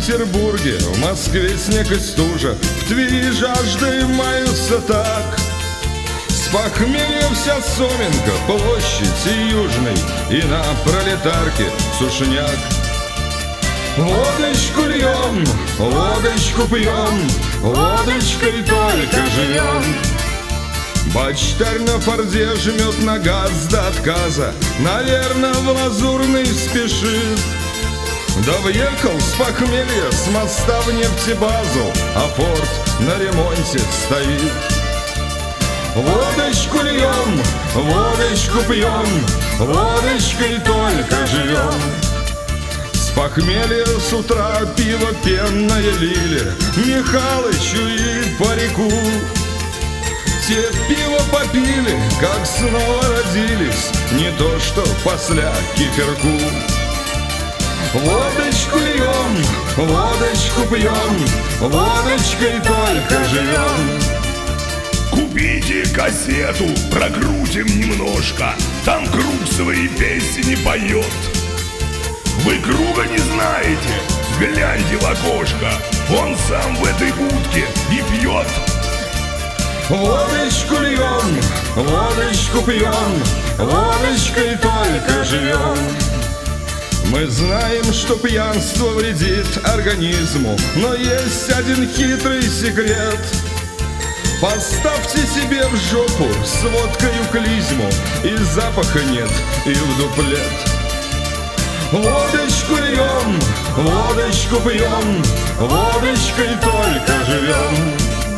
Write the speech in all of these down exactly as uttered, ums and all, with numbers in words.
Петербурге, в Москве снег и стужа, в Твери жаждой маются так. С похмелья вся Соменка, площадь и Южный, и на Пролетарке сушняк. Водочку льем, водочку пьем, водочкой только живем. Бачтарь на форде жмет на газ до отказа, наверно, в Лазурный спешит. Да въехал с похмелья с моста в нефтебазу, а порт на ремонте стоит. Водочку льем, водочку пьем, водочкой только живем. С похмелья с утра пиво пенное лили Михалычу и парику. Те пиво попили, как снова родились, не то что после киферку. Водочку льем, водочку пьем, водочкой только живем. Купите кассету, прокрутим немножко, там Круг свои песни поет. Вы Круга не знаете? Гляньте в окошко, он сам в этой будке и пьет. Водочку льем, водочку пьем, водочкой только живем. Мы знаем, что пьянство вредит организму, но есть один хитрый секрет. Поставьте себе в жопу с водкою клизму, и запаха нет, и в дуплет. Водочку льем, водочку пьем, водочкой только живем.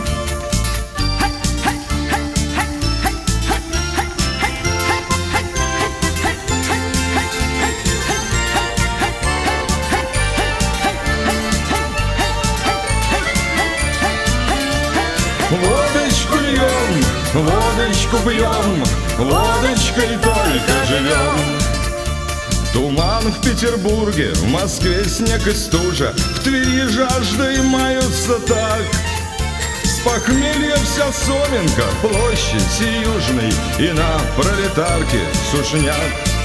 Водочку льем, водочку пьем, водочкой только живем. Туман в Петербурге, в Москве снег и стужа, в Твери жаждой маются так. С похмелья вся Соменка, площадь и Южный, и на Пролетарке сушняк.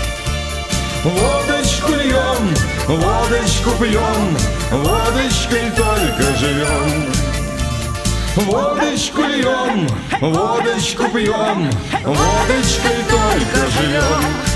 Водочку льем, водочку пьем, водочкой только живем. Водочку льем, водочку пьем, водочкой только живем.